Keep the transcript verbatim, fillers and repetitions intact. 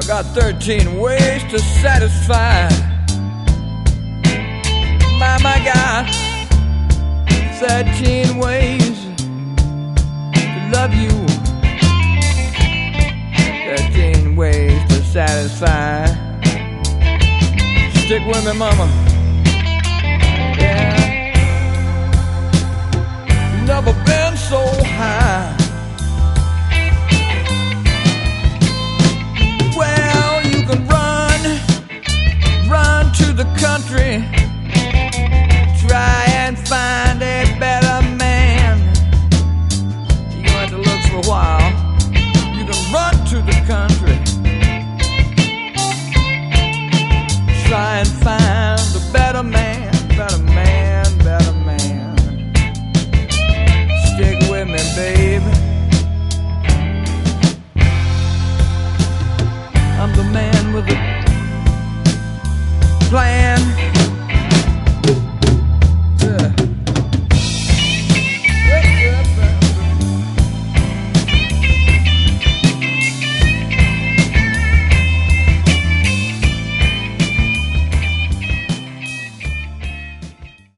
got thirteen ways to satisfy. My, my God, thirteen ways to love you. thirteen ways to satisfy. Stick with me, mama. Yeah. Never been so high. Well, you can run, run to the country, try and find a better man. You're gonna have to look for a while. You can run to the country, try and find a better man, better man, better man. Stick with me, baby. I'm the man with a plan.